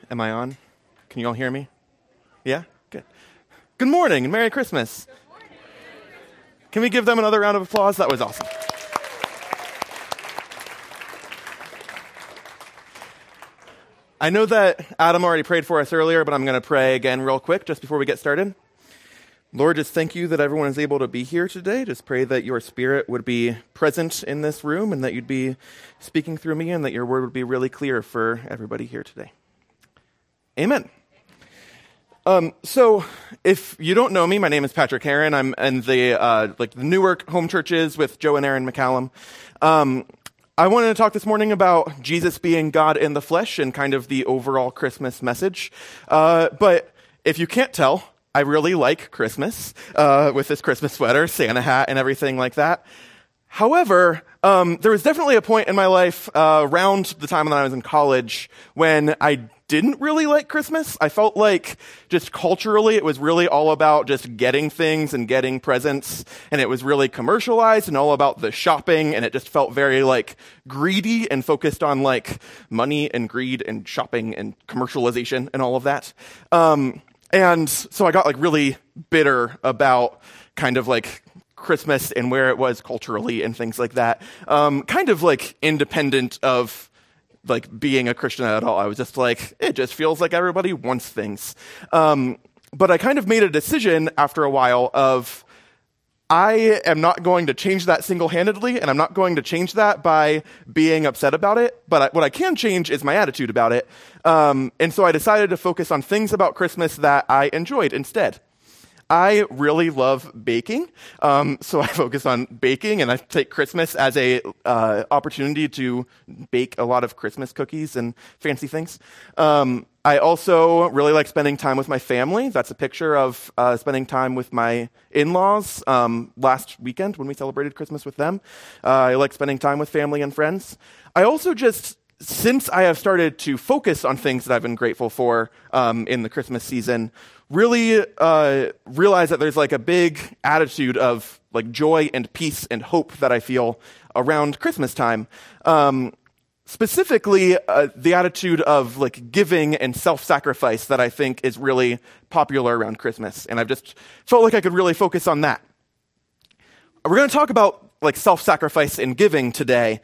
Am I on? Can you all hear me? Yeah? Good. Good morning and Merry Christmas. Good morning. Can we give them another round of applause? That was awesome. I know that Adam already prayed for us earlier, but I'm going to pray again real quick just before we get started. Lord, just thank you that everyone is able to be here today. Just pray that your Spirit would be present in this room and that you'd be speaking through me and that your word would be really clear for everybody here today. Amen. So if you don't know me, my name is Patrick Herron. I'm in the Newark home churches with Joe and Aaron McCallum. I wanted to talk this morning about Jesus being God in the flesh and kind of the overall Christmas message. But if you can't tell, I really like Christmas, with this Christmas sweater, Santa hat, and everything like that. However, there was definitely a point in my life, around the time that I was in college when I didn't really like Christmas. I felt like just culturally it was really all about just getting things and getting presents, and it was really commercialized and all about the shopping, and it just felt very like greedy and focused on like money and greed and shopping and commercialization and all of that. And so I got like really bitter about kind of like Christmas and where it was culturally and things like that. Kind of like independent of like being a Christian at all. I was just like, it just feels like everybody wants things. But I kind of made a decision after a while of, I am not going to change that single-handedly, and I'm not going to change that by being upset about it, but what I can change is my attitude about it. And so I decided to focus on things about Christmas that I enjoyed instead. I really love baking, so I focus on baking, and I take Christmas as a opportunity to bake a lot of Christmas cookies and fancy things. I also really like spending time with my family. That's a picture of spending time with my in-laws last weekend when we celebrated Christmas with them. I like spending time with family and friends. I also just, since I have started to focus on things that I've been grateful for in the Christmas season, really realize that there's like a big attitude of like joy and peace and hope that I feel around Christmas time. Specifically, the attitude of like giving and self-sacrifice that I think is really popular around Christmas. And I've just felt like I could really focus on that. We're going to talk about like self-sacrifice and giving today.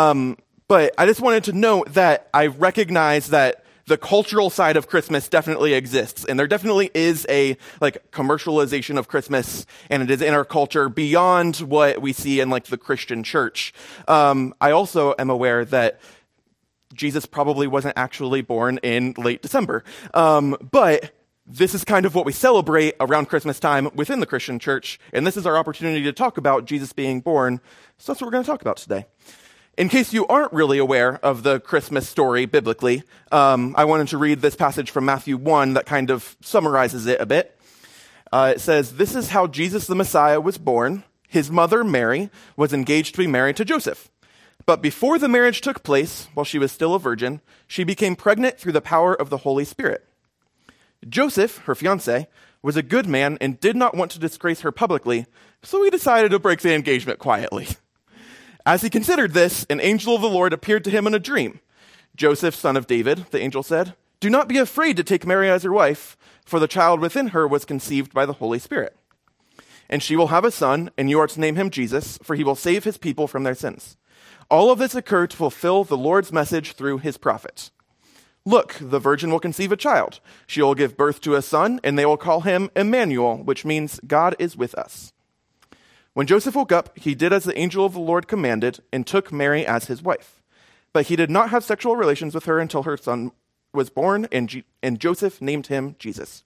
But I just wanted to note that I recognize that the cultural side of Christmas definitely exists, and there definitely is a like commercialization of Christmas, and it is in our culture beyond what we see in like the Christian church. I also am aware that Jesus probably wasn't actually born in late December, but this is kind of what we celebrate around Christmas time within the Christian church, and this is our opportunity to talk about Jesus being born, so that's what we're going to talk about today. In case you aren't really aware of the Christmas story biblically, I wanted to read this passage from Matthew 1 that kind of summarizes it a bit. It says, "This is how Jesus the Messiah was born. His mother, Mary, was engaged to be married to Joseph. But before the marriage took place, while she was still a virgin, she became pregnant through the power of the Holy Spirit. Joseph, her fiancé, was a good man and did not want to disgrace her publicly, so he decided to break the engagement quietly. As he considered this, an angel of the Lord appeared to him in a dream. 'Joseph, son of David,' the angel said, 'do not be afraid to take Mary as your wife, for the child within her was conceived by the Holy Spirit. And she will have a son, and you are to name him Jesus, for he will save his people from their sins.' All of this occurred to fulfill the Lord's message through his prophets. 'Look, the virgin will conceive a child. She will give birth to a son, and they will call him Emmanuel, which means God is with us.' When Joseph woke up, he did as the angel of the Lord commanded and took Mary as his wife. But he did not have sexual relations with her until her son was born, and Joseph named him Jesus."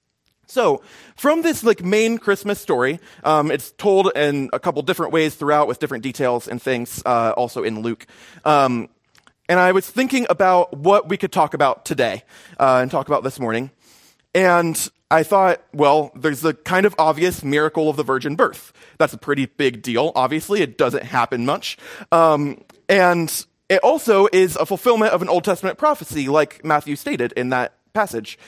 So, from this like main Christmas story, it's told in a couple different ways throughout with different details and things, also in Luke. And I was thinking about what we could talk about today and talk about this morning. And I thought, well, there's the kind of obvious miracle of the virgin birth. That's a pretty big deal. Obviously, it doesn't happen much. And it also is a fulfillment of an Old Testament prophecy, like Matthew stated in that passage.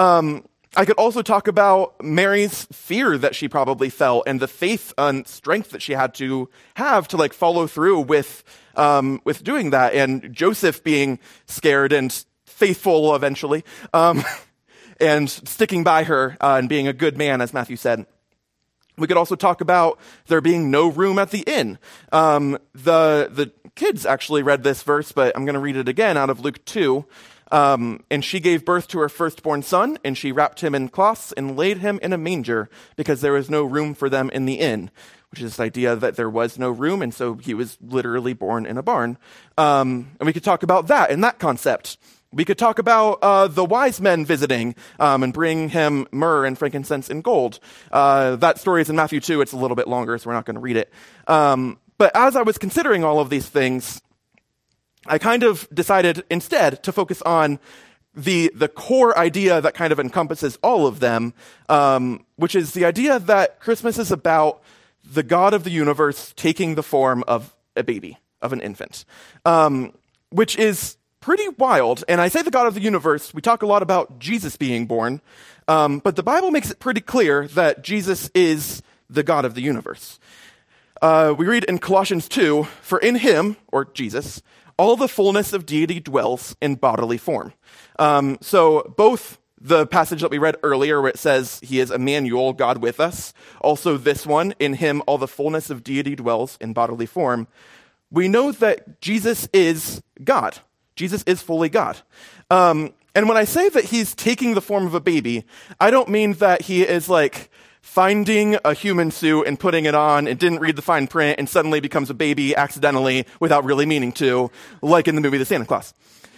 I could also talk about Mary's fear that she probably felt and the faith and strength that she had to have to like follow through with doing that. And Joseph being scared and faithful eventually, and sticking by her and being a good man, as Matthew said. We could also talk about there being no room at the inn. The kids actually read this verse, but I'm going to read it again out of Luke 2. And she gave birth to her firstborn son, and she wrapped him in cloths and laid him in a manger because there was no room for them in the inn, which is this idea that there was no room, and so he was literally born in a barn. And we could talk about that and that concept. We could talk about the wise men visiting and bring him myrrh and frankincense and gold. That story is in Matthew 2. It's a little bit longer, so we're not going to read it. But as I was considering all of these things, I kind of decided instead to focus on the core idea that kind of encompasses all of them, which is the idea that Christmas is about the God of the universe taking the form of a baby, of an infant, which is pretty wild. And I say the God of the universe, we talk a lot about Jesus being born, but the Bible makes it pretty clear that Jesus is the God of the universe. We read in Colossians 2, "For in him," or Jesus, "all the fullness of deity dwells in bodily form." So both the passage that we read earlier where it says he is Emmanuel, God with us, also this one, "In him all the fullness of deity dwells in bodily form." We know that Jesus is God. Jesus is fully God. And when I say that he's taking the form of a baby, I don't mean that he is like finding a human suit and putting it on and didn't read the fine print and suddenly becomes a baby accidentally without really meaning to, like in the movie The Santa Claus.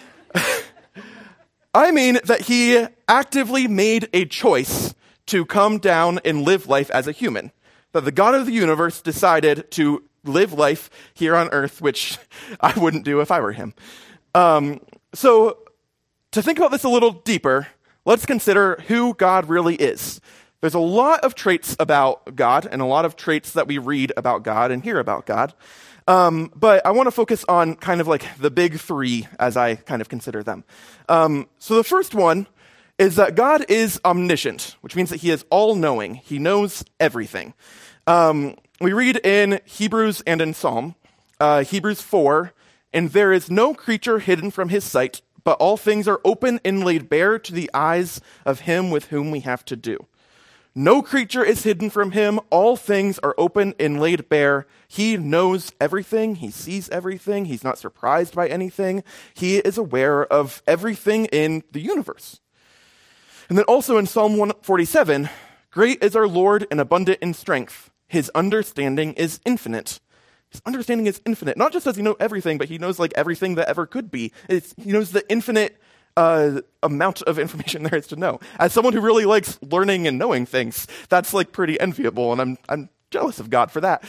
I mean that he actively made a choice to come down and live life as a human. That the God of the universe decided to live life here on earth, which I wouldn't do if I were him. So to think about this a little deeper, let's consider who God really is. There's a lot of traits about God and a lot of traits that we read about God and hear about God. But I want to focus on kind of like the big three as I kind of consider them. So the first one is that God is omniscient, which means that he is all-knowing. He knows everything. We read in Hebrews and in Psalm, Hebrews 4, "And there is no creature hidden from his sight, but all things are open and laid bare to the eyes of him with whom we have to do. No creature is hidden from him. All things are open and laid bare. He knows everything. He sees everything. He's not surprised by anything. He is aware of everything in the universe." And then also in Psalm 147, "Great is our Lord and abundant in strength. His understanding is infinite." His understanding is infinite. Not just does he know everything, but he knows like everything that ever could be. He knows the infinite amount of information there is to know. As someone who really likes learning and knowing things, that's like pretty enviable, and I'm jealous of God for that.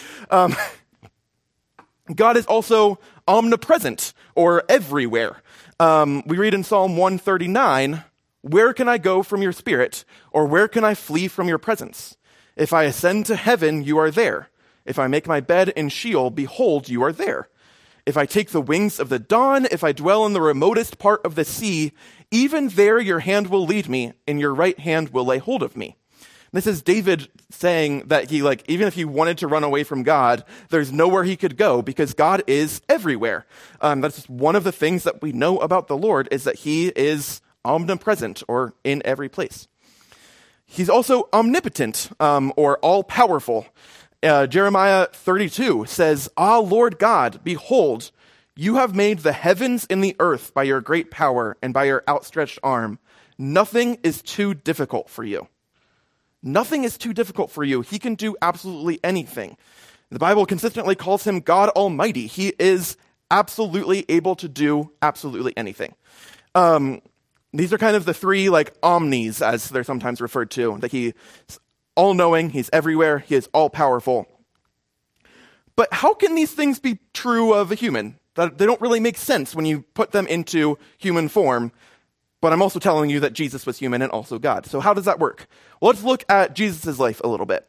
God is also omnipresent, or everywhere. We read in Psalm 139, "Where can I go from your spirit, or where can I flee from your presence? If I ascend to heaven, you are there. If I make my bed in Sheol, behold, you are there. If I take the wings of the dawn, if I dwell in the remotest part of the sea, even there your hand will lead me, and your right hand will lay hold of me." This is David saying that he, like, even if he wanted to run away from God, there's nowhere he could go because God is everywhere. That's just one of the things that we know about the Lord, is that he is omnipresent, or in every place. He's also omnipotent, or all-powerful. Jeremiah 32 says, "Ah, Lord God, behold, you have made the heavens and the earth by your great power and by your outstretched arm. Nothing is too difficult for you." Nothing is too difficult for you. He can do absolutely anything. The Bible consistently calls him God Almighty. He is absolutely able to do absolutely anything. These are kind of the three, like, omnis, as they're sometimes referred to, that he's all-knowing, he's everywhere, he is all-powerful. But how can these things be true of a human? That they don't really make sense when you put them into human form. But I'm also telling you that Jesus was human and also God. So how does that work? Well, let's look at Jesus' life a little bit.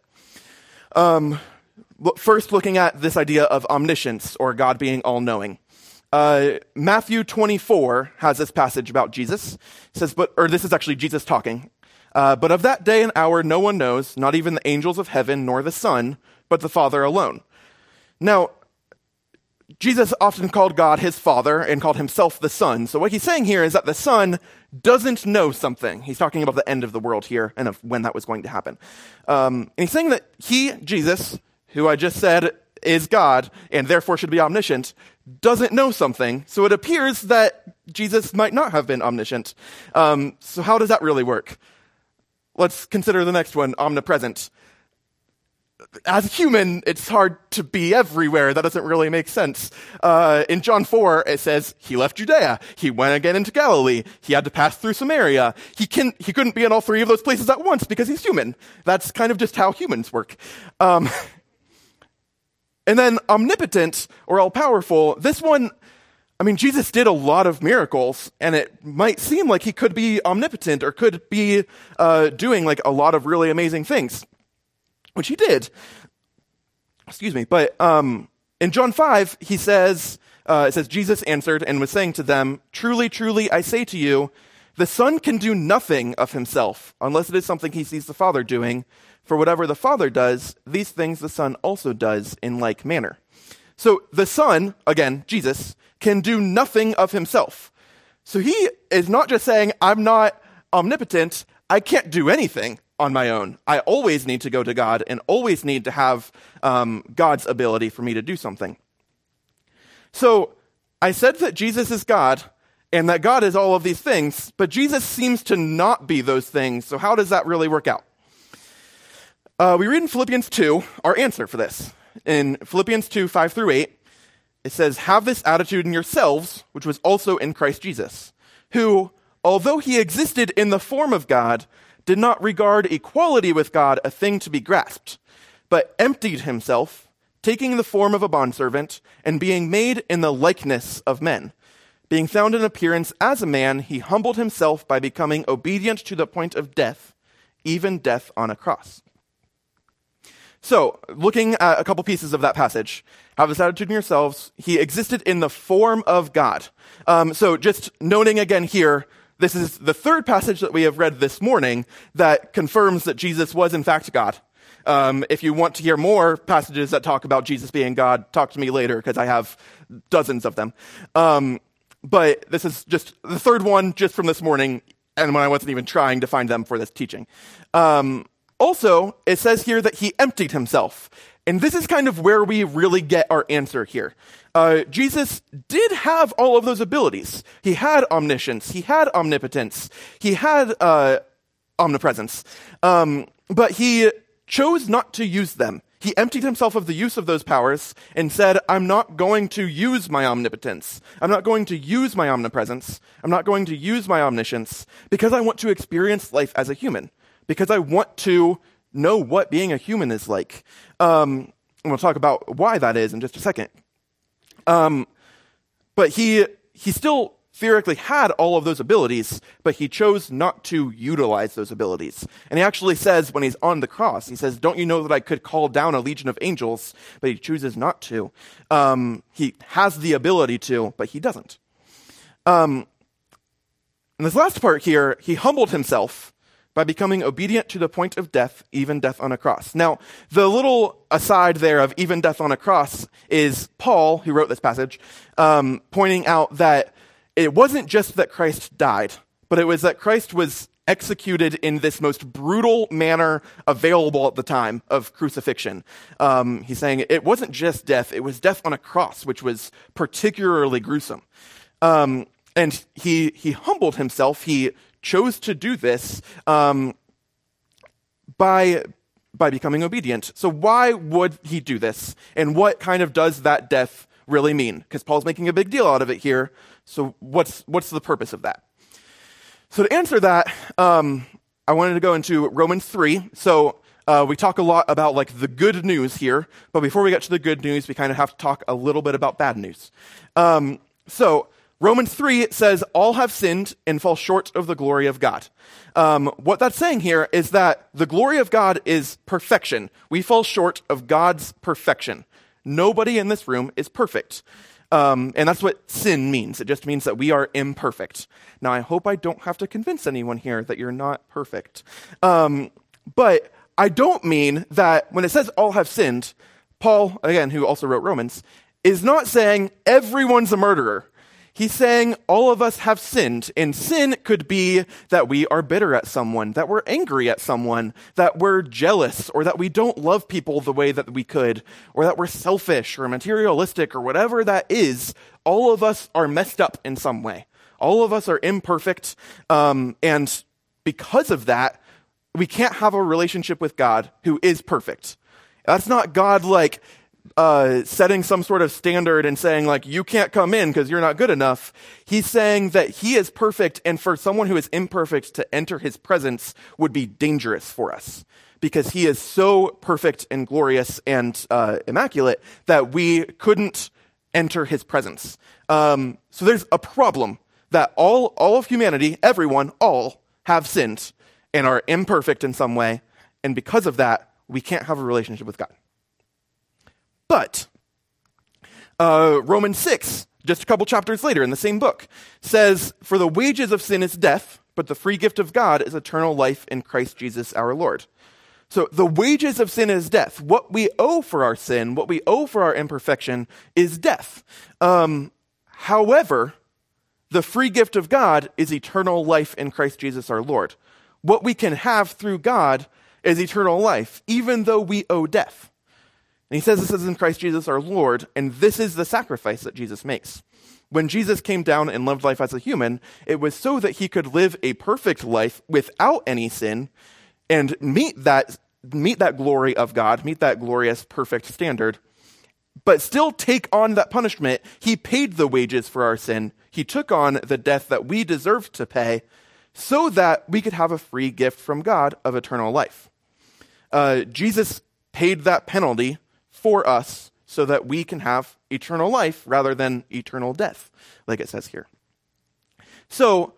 First, looking at this idea of omniscience, or God being all-knowing. Matthew 24 has this passage about Jesus. It says, this is actually Jesus talking. "But of that day and hour no one knows, not even the angels of heaven nor the Son, but the Father alone." Now, Jesus often called God his Father and called himself the Son. So what he's saying here is that the Son doesn't know something. He's talking about the end of the world here and of when that was going to happen. And he's saying that he, Jesus, who I just said is God and therefore should be omniscient, doesn't know something. So it appears that Jesus might not have been omniscient. So how does that really work? Let's consider the next one, omnipresent. As a human, it's hard to be everywhere. That doesn't really make sense. In John 4, it says, he left Judea. He went again into Galilee. He had to pass through Samaria. He couldn't be in all three of those places at once because he's human. That's kind of just how humans work. And then omnipotent, or all-powerful, this one, I mean, Jesus did a lot of miracles, and it might seem like he could be omnipotent or could be doing like a lot of really amazing things, which he did. Excuse me. But in John 5, he says, it says, Jesus answered and was saying to them, truly, truly, I say to you, the Son can do nothing of himself unless it is something he sees the Father doing. For whatever the Father does, these things the Son also does in like manner. So the Son, again, Jesus, can do nothing of himself. So he is not just saying, I'm not omnipotent, I can't do anything on my own. I always need to go to God and always need to have God's ability for me to do something. So I said that Jesus is God and that God is all of these things, but Jesus seems to not be those things. So how does that really work out? We read in Philippians 2 our answer for this. In Philippians 2, 5 through 8, it says, have this attitude in yourselves, which was also in Christ Jesus, who, although he existed in the form of God, did not regard equality with God a thing to be grasped, but emptied himself, taking the form of a bondservant, and being made in the likeness of men. Being found in appearance as a man, he humbled himself by becoming obedient to the point of death, even death on a cross. So, looking at a couple pieces of that passage, have this attitude in yourselves, he existed in the form of God. So just noting again here, this is the third passage that we have read this morning that confirms that Jesus was in fact God. If you want to hear more passages that talk about Jesus being God, talk to me later because I have dozens of them. But this is just the third one just from this morning, and when I wasn't even trying to find them for this teaching. Also, it says here that he emptied himself. And this is kind of where we really get our answer here. Jesus did have all of those abilities. He had omniscience. He had omnipotence. He had omnipresence. But he chose not to use them. He emptied himself of the use of those powers and said, I'm not going to use my omnipotence. I'm not going to use my omnipresence. I'm not going to use my omniscience because I want to experience life as a human. Because I want to know what being a human is like. And we'll talk about why that is in just a second. But he still theoretically had all of those abilities, but he chose not to utilize those abilities. And he actually says when he's on the cross, he says, don't you know that I could call down a legion of angels? But he chooses not to. He has the ability to, but he doesn't. And this last part here, he humbled himself by becoming obedient to the point of death, even death on a cross. Now, the little aside there of even death on a cross is Paul, who wrote this passage, pointing out that it wasn't just that Christ died, but it was that Christ was executed in this most brutal manner available at the time of crucifixion. He's saying it wasn't just death, it was death on a cross, which was particularly gruesome. And he humbled himself, he chose to do this by becoming obedient. So why would he do this? And what kind of does that death really mean? Because Paul's making a big deal out of it here. So what's the purpose of that? So to answer that, I wanted to go into Romans 3. So we talk a lot about like the good news here, but before we get to the good news, we kind of have to talk a little bit about bad news. So Romans 3 says, all have sinned and fall short of the glory of God. What that's saying here is that the glory of God is perfection. We fall short of God's perfection. Nobody in this room is perfect. And that's what sin means. It just means that we are imperfect. Now, I hope I don't have to convince anyone here that you're not perfect. But I don't mean that when it says all have sinned, Paul, again, who also wrote Romans, is not saying everyone's a murderer. He's saying all of us have sinned, and sin could be that we are bitter at someone, that we're angry at someone, that we're jealous, or that we don't love people the way that we could, or that we're selfish or materialistic or whatever that is. All of us are messed up in some way. All of us are imperfect, and because of that, we can't have a relationship with God who is perfect. That's not God setting some sort of standard and saying you can't come in because you're not good enough. He's saying that he is perfect, and for someone who is imperfect to enter his presence would be dangerous for us because he is so perfect and glorious and immaculate that we couldn't enter his presence. So there's a problem that all of humanity, everyone, all have sinned and are imperfect in some way, and because of that, we can't have a relationship with God. But Romans 6, just a couple chapters later in the same book, says, "For the wages of sin is death, but the free gift of God is eternal life in Christ Jesus our Lord." So the wages of sin is death. What we owe for our sin, what we owe for our imperfection is death. However, the free gift of God is eternal life in Christ Jesus our Lord. What we can have through God is eternal life, even though we owe death. And he says this is in Christ Jesus our Lord, and this is the sacrifice that Jesus makes. When Jesus came down and lived life as a human, it was so that he could live a perfect life without any sin and meet that glory of God, meet that glorious, perfect standard, but still take on that punishment. He paid the wages for our sin. He took on the death that we deserved to pay so that we could have a free gift from God of eternal life. Jesus paid that penalty for us so that we can have eternal life rather than eternal death, like it says here. So,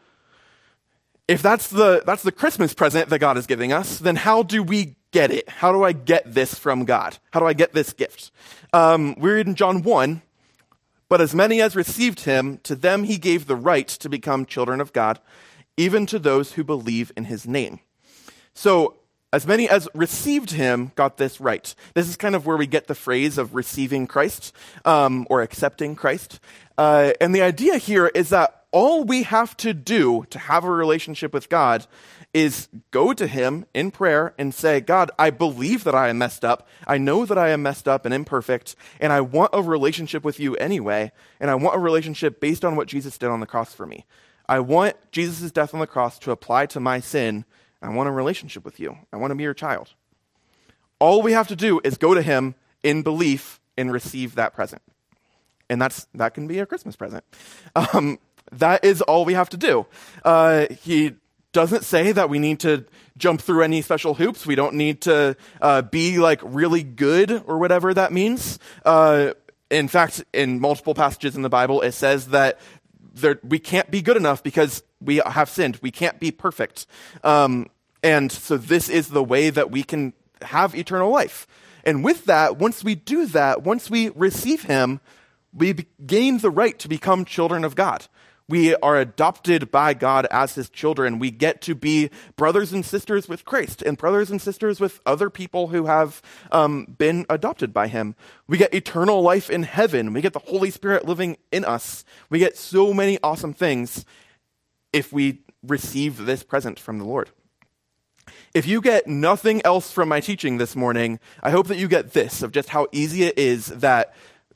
if that's the Christmas present that God is giving us, then how do we get it? How do I get this from God? How do I get this gift? We read in John 1, "But as many as received him, to them he gave the right to become children of God, even to those who believe in his name." So, as many as received him got this right. This is kind of where we get the phrase of receiving Christ, or accepting Christ. And the idea here is that all we have to do to have a relationship with God is go to him in prayer and say, "God, I believe that I am messed up. I know that I am messed up and imperfect, and I want a relationship with you anyway, and I want a relationship based on what Jesus did on the cross for me. I want Jesus' death on the cross to apply to my sin. I want a relationship with you. I want to be your child." All we have to do is go to him in belief and receive that present. And that can be a Christmas present. That is all we have to do. He doesn't say that we need to jump through any special hoops. We don't need to be really good or whatever that means. In fact, in multiple passages in the Bible, it says that we can't be good enough because we have sinned. We can't be perfect. And so this is the way that we can have eternal life. And with that, once we do that, once we receive him, we gain the right to become children of God. We are adopted by God as his children. We get to be brothers and sisters with Christ and brothers and sisters with other people who have been adopted by him. We get eternal life in heaven. We get the Holy Spirit living in us. We get so many awesome things if we receive this present from the Lord. If you get nothing else from my teaching this morning, I hope that you get this, of just how easy it is that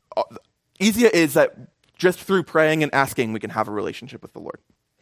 just through praying and asking, we can have a relationship with the Lord.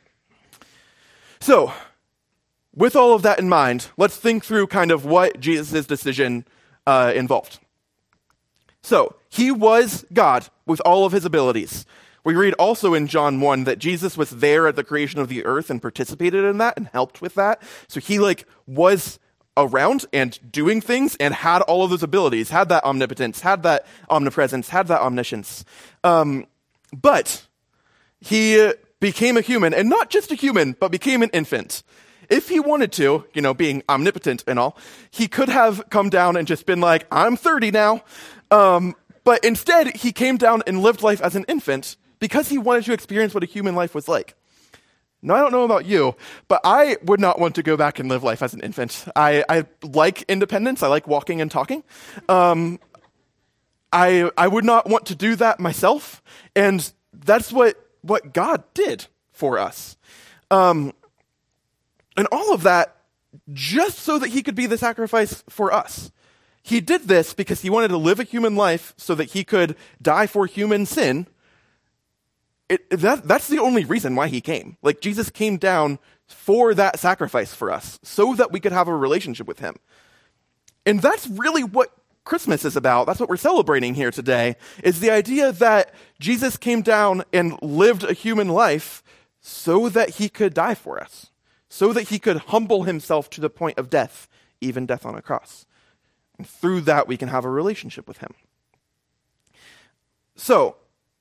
So, with all of that in mind, let's think through kind of what Jesus' decision involved. So, he was God with all of his abilities. We read also in John 1 that Jesus was there at the creation of the earth and participated in that and helped with that. So he was around and doing things and had all of those abilities, had that omnipotence, had that omnipresence, had that omniscience. But he became a human, and not just a human, but became an infant. If he wanted to, being omnipotent and all, he could have come down and just been like, "I'm 30 now." But instead, he came down and lived life as an infant because he wanted to experience what a human life was like. Now, I don't know about you, but I would not want to go back and live life as an infant. I like independence. I like walking and talking. I would not want to do that myself. And that's what God did for us. And all of that just so that he could be the sacrifice for us. He did this because he wanted to live a human life so that he could die for human sin. That's the only reason why he came. Like, Jesus came down for that sacrifice for us so that we could have a relationship with him. And that's really what Christmas is about. That's what we're celebrating here today, is the idea that Jesus came down and lived a human life so that he could die for us, so that he could humble himself to the point of death, even death on a cross. And through that, we can have a relationship with him. So,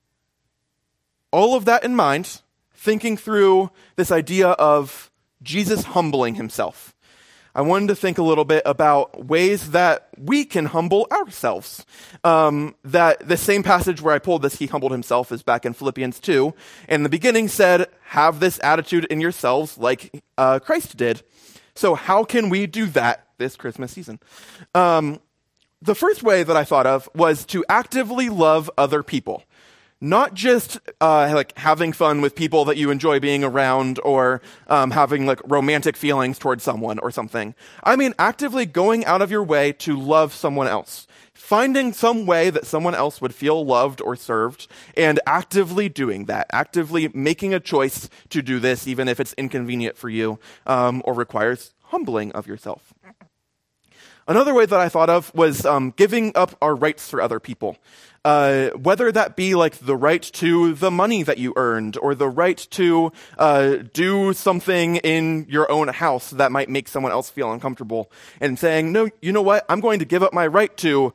all of that in mind, thinking through this idea of Jesus humbling himself, I wanted to think a little bit about ways that we can humble ourselves. That the same passage where I pulled this, he humbled himself, is back in Philippians 2. And in the beginning said, have this attitude in yourselves like Christ did. So how can we do that this Christmas season? The first way that I thought of was to actively love other people. Not just like having fun with people that you enjoy being around, or having like romantic feelings towards someone or something. I mean actively going out of your way to love someone else. Finding some way that someone else would feel loved or served, and actively doing that. Actively making a choice to do this, even if it's inconvenient for you, or requires humbling of yourself. Another way that I thought of was giving up our rights for other people. Whether that be like the right to the money that you earned, or the right to do something in your own house that might make someone else feel uncomfortable, and saying, no, you know what, I'm going to give up my right to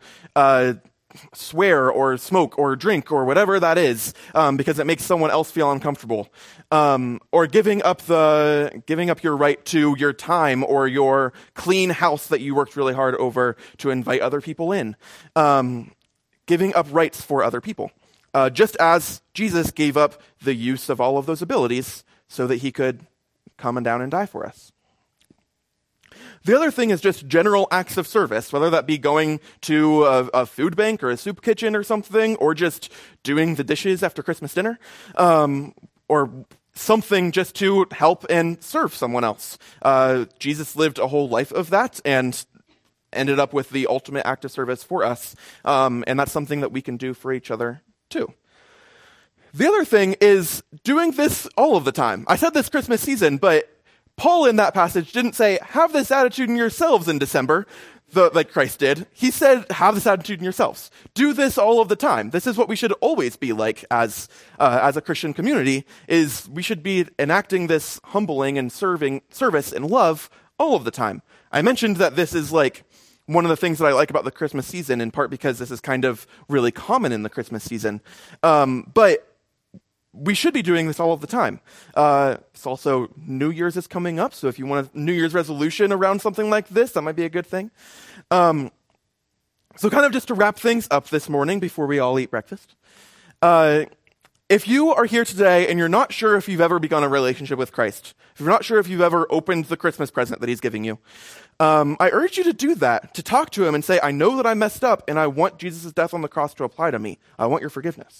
swear or smoke or drink or whatever that is, because it makes someone else feel uncomfortable. Or giving up your right to your time or your clean house that you worked really hard over to invite other people in. Giving up rights for other people. Just as Jesus gave up the use of all of those abilities so that he could come down and die for us. The other thing is just general acts of service, whether that be going to a food bank or a soup kitchen or something, or just doing the dishes after Christmas dinner, or something just to help and serve someone else. Jesus lived a whole life of that and ended up with the ultimate act of service for us, and that's something that we can do for each other too. The other thing is doing this all of the time. I said this Christmas season, but Paul in that passage didn't say, have this attitude in yourselves in December, like Christ did. He said, have this attitude in yourselves. Do this all of the time. This is what we should always be like as a Christian community, is we should be enacting this humbling and service and love all of the time. I mentioned that this is like one of the things that I like about the Christmas season, in part because this is kind of really common in the Christmas season. But we should be doing this all of the time. It's also New Year's is coming up, so if you want a New Year's resolution around something like this, that might be a good thing. So kind of just to wrap things up this morning before we all eat breakfast. If you are here today and you're not sure if you've ever begun a relationship with Christ, if you're not sure if you've ever opened the Christmas present that he's giving you, I urge you to do that, to talk to him and say, I know that I messed up and I want Jesus' death on the cross to apply to me. I want your forgiveness.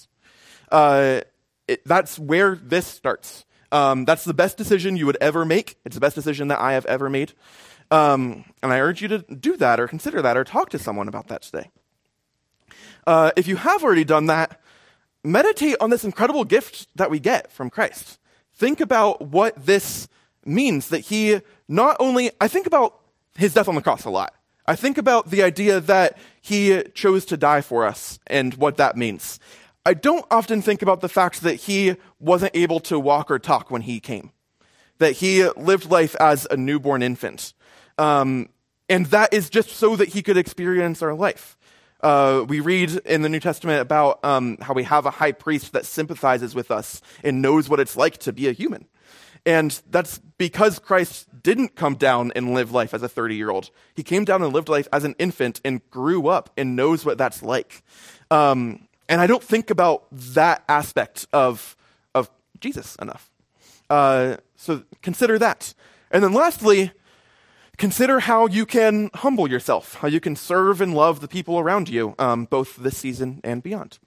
That's where this starts. That's the best decision you would ever make. It's the best decision that I have ever made. And I urge you to do that or consider that or talk to someone about that today. If you have already done that, meditate on this incredible gift that we get from Christ. Think about what this means, that he not only, I think about his death on the cross a lot. I think about the idea that he chose to die for us and what that means. I don't often think about the fact that he wasn't able to walk or talk when he came, that he lived life as a newborn infant. And that is just so that he could experience our life. We read in the New Testament about how we have a high priest that sympathizes with us and knows what it's like to be a human. And that's because Christ didn't come down and live life as a 30-year-old. He came down and lived life as an infant and grew up and knows what that's like. And I don't think about that aspect of Jesus enough. So consider that. And then lastly, consider how you can humble yourself, how you can serve and love the people around you, both this season and beyond.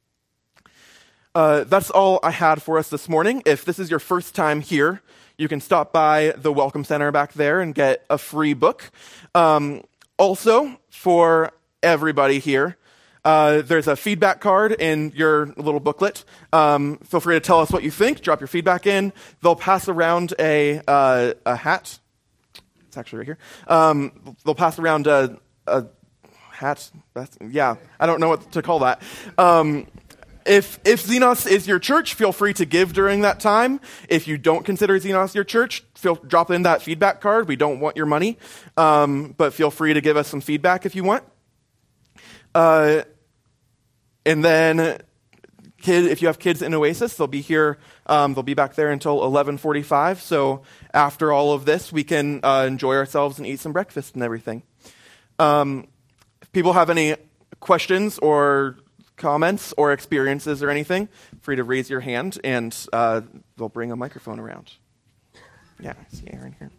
That's all I had for us this morning. If this is your first time here, you can stop by the Welcome Center back there and get a free book. Also, for everybody here, there's a feedback card in your little booklet. Feel free to tell us what you think. Drop your feedback in. They'll pass around a hat. It's actually right here. They'll pass around a hat. I don't know what to call that. If Xenos is your church, feel free to give during that time. If you don't consider Xenos your church, drop in that feedback card. We don't want your money, but feel free to give us some feedback if you want. And then, if you have kids in Oasis, they'll be here. They'll be back there until 11:45. So after all of this, we can enjoy ourselves and eat some breakfast and everything. If people have any questions or comments or experiences or anything, free to raise your hand, and they'll bring a microphone around. Yeah, I see Aaron here.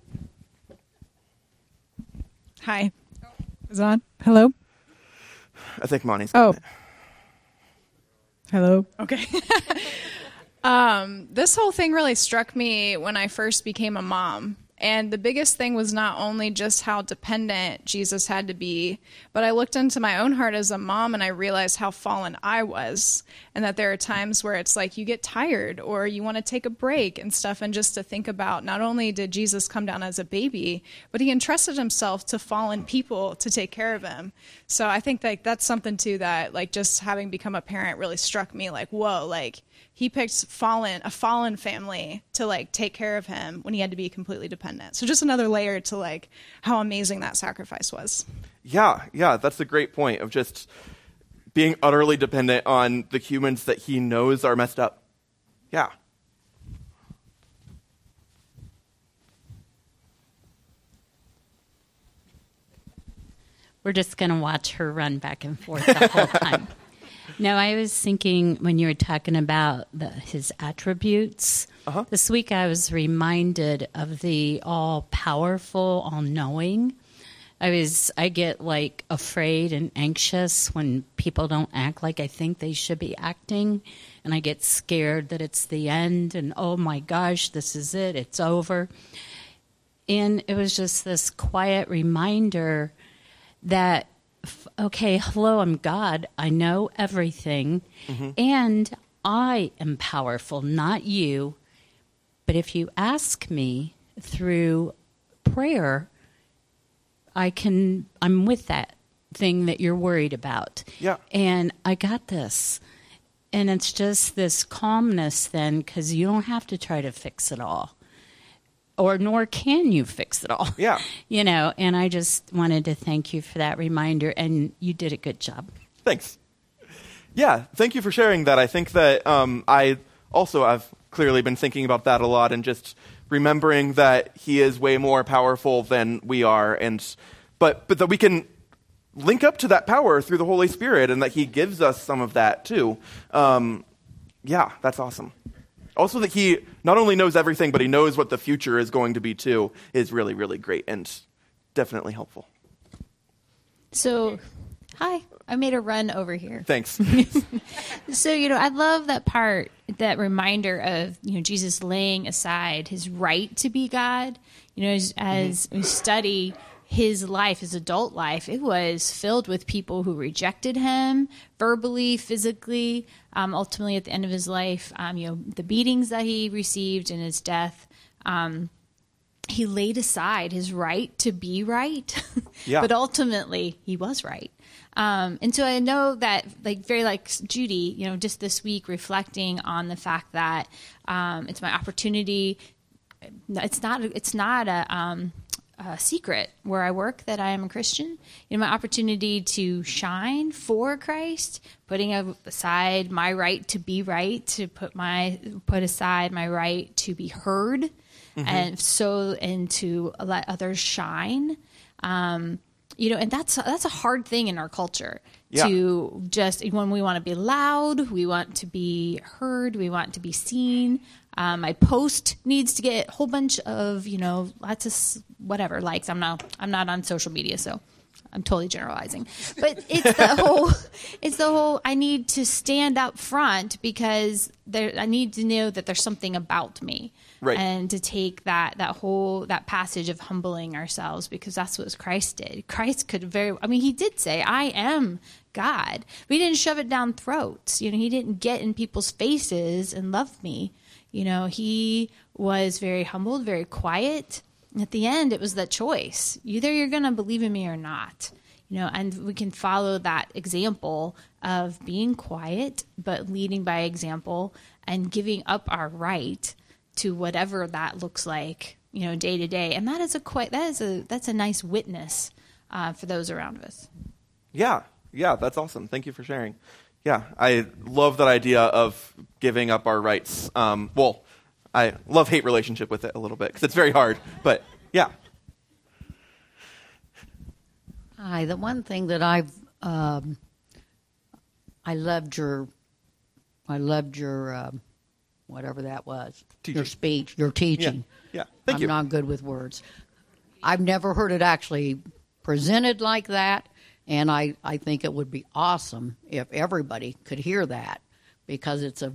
Hi. Is it on? Hello? I think Monty's got it. Hello? Okay. This whole thing really struck me when I first became a mom. And the biggest thing was not only just how dependent Jesus had to be, but I looked into my own heart as a mom and I realized how fallen I was. And that there are times where it's like you get tired or you want to take a break and stuff. And just to think about, not only did Jesus come down as a baby, but he entrusted himself to fallen people to take care of him. So I think that's something too that, like, just having become a parent really struck me, like, whoa, like, he picked a fallen family to, like, take care of him when he had to be completely dependent. So just another layer to, like, how amazing that sacrifice was. Yeah, that's a great point of just being utterly dependent on the humans that he knows are messed up. Yeah. We're just going to watch her run back and forth the whole time. No, I was thinking when you were talking about his attributes, this week I was reminded of the all-powerful, all-knowing. I get, like, afraid and anxious when people don't act like I think they should be acting, and I get scared that it's the end, and oh my gosh, this is it, it's over. And it was just this quiet reminder that, okay, hello, I'm God. I know everything. And I am powerful, not you. But if you ask me through prayer, I'm with that thing that you're worried about. Yeah. And I got this. And it's just this calmness then, because you don't have to try to fix it all. Or nor can you fix it all. Yeah. And I just wanted to thank you for that reminder, and you did a good job. Thanks. Yeah, thank you for sharing that. I think that I've clearly been thinking about that a lot, and just remembering that he is way more powerful than we are, but that we can link up to that power through the Holy Spirit, and that he gives us some of that too. Yeah, that's awesome. Also, that he not only knows everything, but he knows what the future is going to be too, is really, really great and definitely helpful. So, hi, I made a run over here. Thanks. So, I love that part, that reminder of, Jesus laying aside his right to be God. As we study his life, his adult life, it was filled with people who rejected him verbally, physically, ultimately at the end of his life, the beatings that he received in his death. He laid aside his right to be right, but ultimately he was right. And so I know that, very like Judy, just this week reflecting on the fact that it's my opportunity. It's not a secret where I work that I am a Christian. My opportunity to shine for Christ, putting aside my right to be right, to put aside my right to be heard, and to let others shine. and that's a hard thing in our culture. Yeah. To just, when we want to be loud, we want to be heard, we want to be seen. My post needs to get a whole bunch of, lots of whatever likes. I'm not on social media, so I'm totally generalizing. But it's the whole, I need to stand up front because I need to know that there's something about me. Right. And to take that passage of humbling ourselves, because that's what Christ did. Christ he did say, I am God. But he didn't shove it down throats. He didn't get in people's faces and love me. He was very humbled, very quiet. And at the end, it was that choice. Either you're going to believe in me or not. And we can follow that example of being quiet, but leading by example and giving up our right to whatever that looks like, day to day. And that's a nice witness for those around us. Yeah, that's awesome. Thank you for sharing. Yeah, I love that idea of giving up our rights. I love-hate relationship with it a little bit because it's very hard, but yeah. Hi, the one thing that I loved your whatever that was, Teaching. your speech, your teaching. Yeah. Thank you. I'm not good with words. I've never heard it actually presented like that, and I think it would be awesome if everybody could hear that, because it's a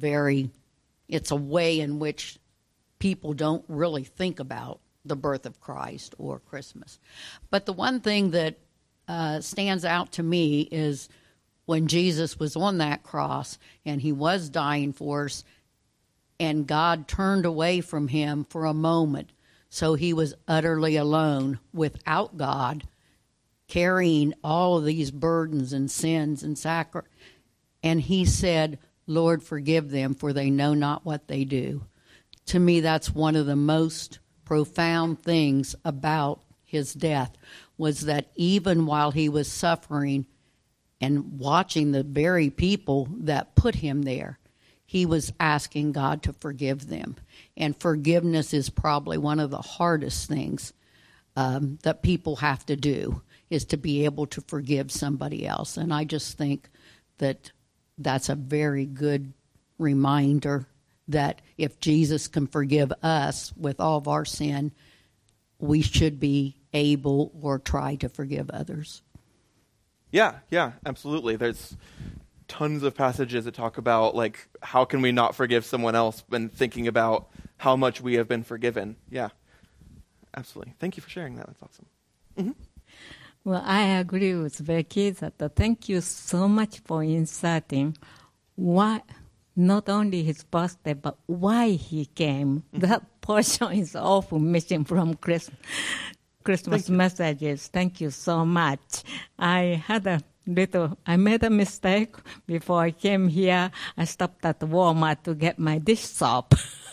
way in which people don't really think about the birth of Christ or Christmas. But the one thing that stands out to me is when Jesus was on that cross and he was dying for us, and God turned away from him for a moment, so he was utterly alone without God, carrying all of these burdens and sins and sacrifice. And he said, Lord, forgive them, for they know not what they do. To me, that's one of the most profound things about his death, was that even while he was suffering and watching the very people that put him there, he was asking God to forgive them. And forgiveness is probably one of the hardest things that people have to do, is to be able to forgive somebody else. And I just think that that's a very good reminder that if Jesus can forgive us with all of our sin, we should be able or try to forgive others. Yeah, absolutely. There's tons of passages that talk about, like, how can we not forgive someone else when thinking about how much we have been forgiven. Yeah, absolutely. Thank you for sharing that. That's awesome. Mm-hmm. Well, I agree with Becky that thank you so much for inserting why, not only his birthday, but why he came. Mm-hmm. That portion is often missing from Christmas messages. Thank you so much. I made a mistake before I came here. I stopped at Walmart to get my dish soap.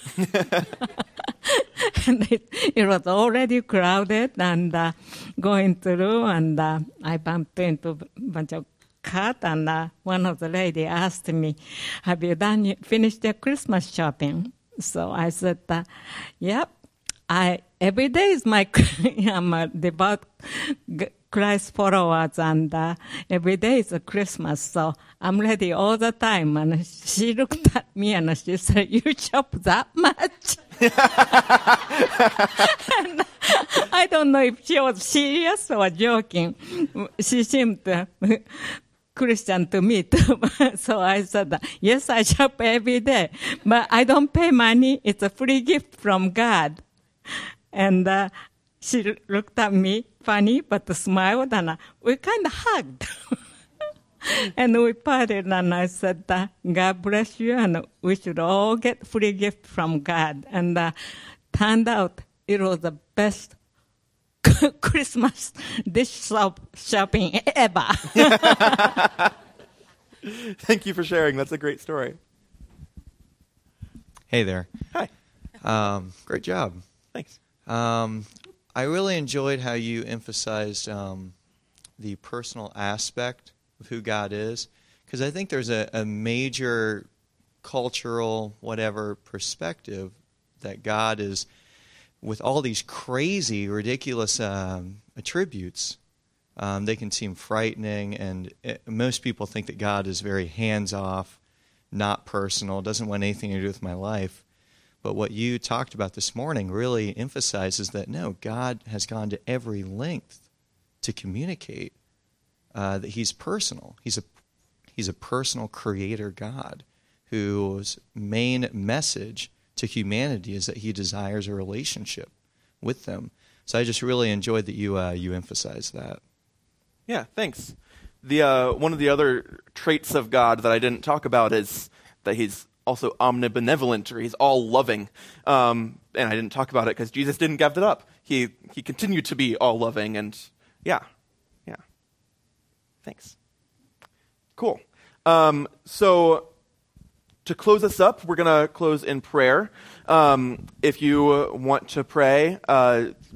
And it was already crowded and going through, and I bumped into a bunch of cats, and one of the ladies asked me, have you finished your Christmas shopping? So I said, yep. Every day is I'm a devout Christ followers, and every day is a Christmas, so I'm ready all the time. And she looked at me and she said, you shop that much? And I don't know if she was serious or joking. She seemed Christian to me too. So I said, yes, I shop every day, but I don't pay money. It's a free gift from God. And she looked at me funny, but smiled, and we kind of hugged. And we parted, and I said, God bless you, and we should all get free gift from God. And turned out it was the best Christmas dish shopping ever. Thank you for sharing. That's a great story. Hey there. Hi. Great job. Thanks. I really enjoyed how you emphasized the personal aspect of who God is, because I think there's a major cultural, whatever, perspective that God is, with all these crazy, ridiculous attributes, They can seem frightening, and most people think that God is very hands-off, not personal, doesn't want anything to do with my life. But what you talked about this morning really emphasizes that, no, God has gone to every length to communicate that he's personal. He's a personal creator God whose main message to humanity is that he desires a relationship with them. So I just really enjoyed that you emphasized that. Yeah, thanks. The one of the other traits of God that I didn't talk about is that he's also omnibenevolent, or he's all-loving. And I didn't talk about it because Jesus didn't give that up. He continued to be all-loving, and yeah. Thanks. Cool. So to close us up, we're going to close in prayer. If you want to pray,